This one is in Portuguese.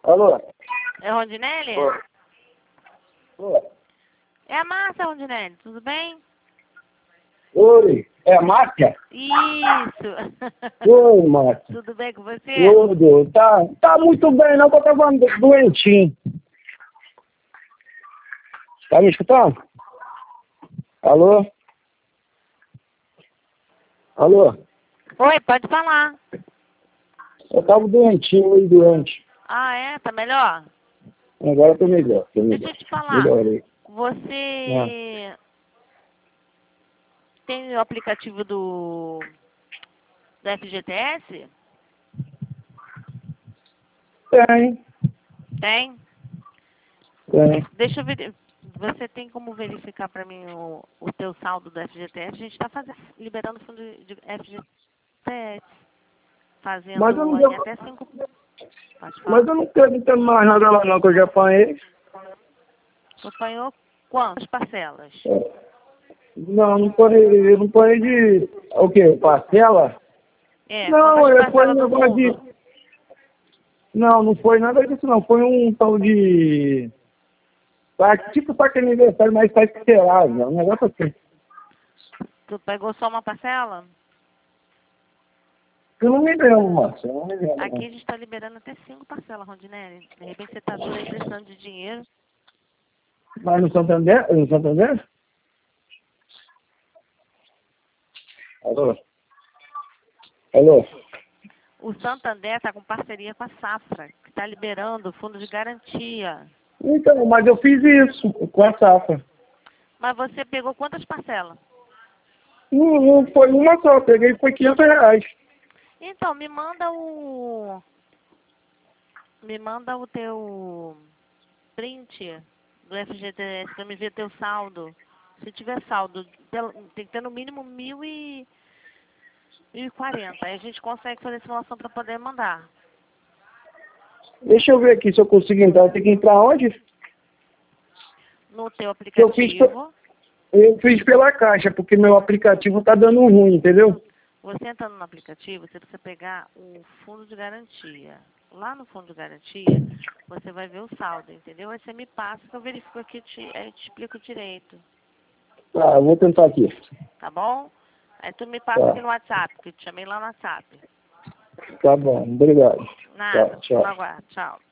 Alô? É Rondinelli? Oi. É a Márcia, Rondinelli, tudo bem? Oi. É a Márcia? Isso. Oi, Márcia. Tudo bem com você? Tudo. Tá muito bem, não, que eu tava doentinho. Tá me escutando? Alô? Alô? Oi, pode falar. Eu tava doentinho, meio doente. Ah, é? Tá melhor? Agora eu tô melhor. Deixa eu te falar. Melhorei. Você tem o aplicativo do FGTS? Tem. Tem? Tem. Deixa eu ver. Você tem como verificar para mim o teu saldo do FGTS? A gente está liberando fundo de FGTS. Fazendo Mas eu não em devo... até 5. Pode falar. Mas eu não quero ter mais nada lá não, que eu já apanhei. Tu apanhou quantas parcelas? Não, eu não ponho de... O quê? Parcela? É, Não, quantas foi um parcelas do negócio de... fundo? Não, não foi nada disso não. Foi um tal de... Tipo saque aniversário, mas tá esperado, né? Um negócio assim. Tu pegou só uma parcela? Eu não me lembro, Márcio. Eu não me lembro. Aqui a gente está liberando até 5 parcelas, Rondinelli. De repente você está duro aí precisando de dinheiro. Mas no Santander? No Santander? Alô? Alô? O Santander está com parceria com a Safra, que está liberando fundo de garantia. Então, mas eu fiz isso com a safra. Mas você pegou quantas parcelas? Não foi uma só, eu peguei foi R$ 500. Então, me manda o teu print do FGTS para me ver teu saldo. Se tiver saldo, tem que ter no mínimo 1.040. Aí a gente consegue fazer a simulação para poder mandar. Deixa eu ver aqui se eu consigo entrar. Eu tenho que entrar onde? No teu Eu fiz, aplicativo, eu fiz pela caixa, porque meu aplicativo tá dando ruim, entendeu? você entrando no aplicativo, você precisa pegar o fundo de garantia. Lá no fundo de garantia, você vai ver o saldo, entendeu? Aí você me passa que eu verifico aqui, aí eu te explico direito. Tá, eu vou tentar aqui. Tá bom? Aí tu me passa Tá, aqui no WhatsApp, que eu te chamei lá no WhatsApp. tá bom, obrigado. Nada, Tchau, tchau. aguardo. Tchau.